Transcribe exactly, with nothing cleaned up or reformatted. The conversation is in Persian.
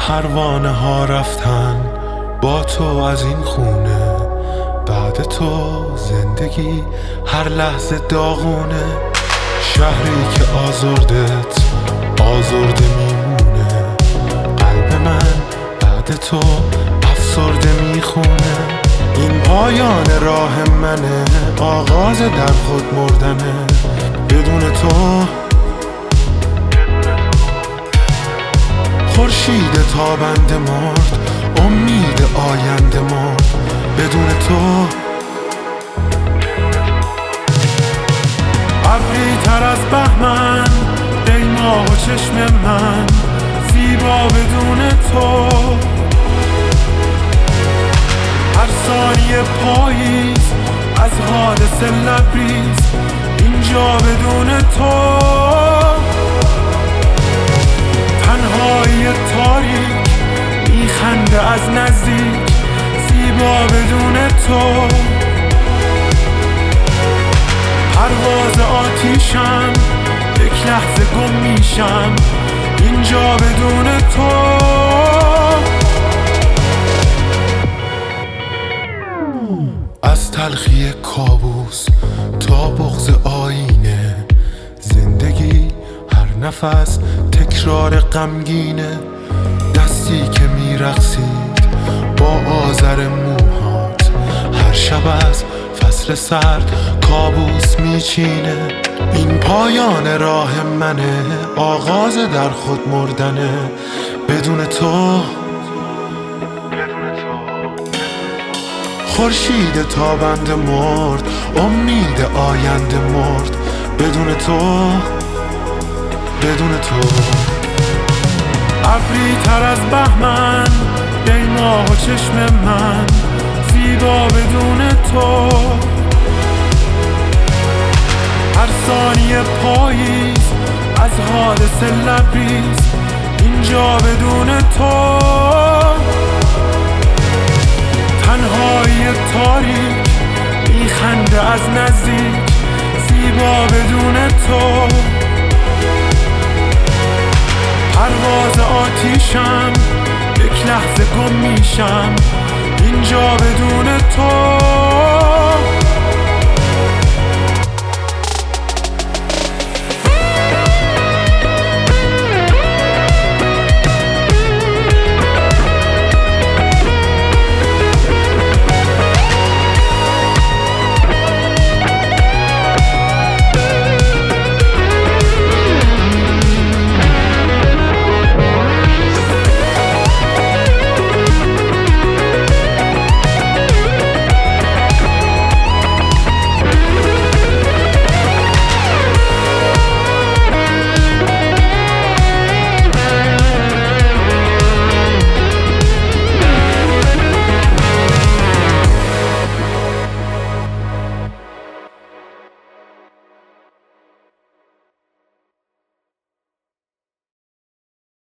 پروانه ها رفتن با تو از این خونه، بعد تو زندگی هر لحظه داغونه. شهری که آزردت آزرده میمونه، قلب من بعد تو افسرده میخونه. این پایان راه منه، آغاز در خود مردنه. بدون تو خورشید تابنده مرد، امید آینده مرد. بدون تو ابری تر از بهمن، ای ماه و چشم من زیبا بدون تو. هر ثانیه پاییز از حادثه لبریز، اینجا بدون تو. تنهایی تاریک میخنده از نزدیک، زیبا بدون تو. پرواز آتیشم، یک لحظه گم میشم اینجا بدون تو. از تلخی کابوس تا بغض آینه، زندگی هر نفس تکرار غمگینه. دستی که میرقصید با آذر موهات، هر شب از فصل سرد کابوس میچینه. این پایان راه منه، آغاز در خود مردنه. بدون تو خورشید تابنده مرد، امید آینده مرد. بدون تو بدون تو ابری تر از بهمن، ای ماه و چشم من زیبا بدون تو. هر ثانیه پاییز از حادثه لبریز، اینجا بدون تو. تنهایی تاریک میخنده از نزدیک، زیبا بدون تو. پرواز آتیشم، یک لحظه گم میشم اینجا بدون تو.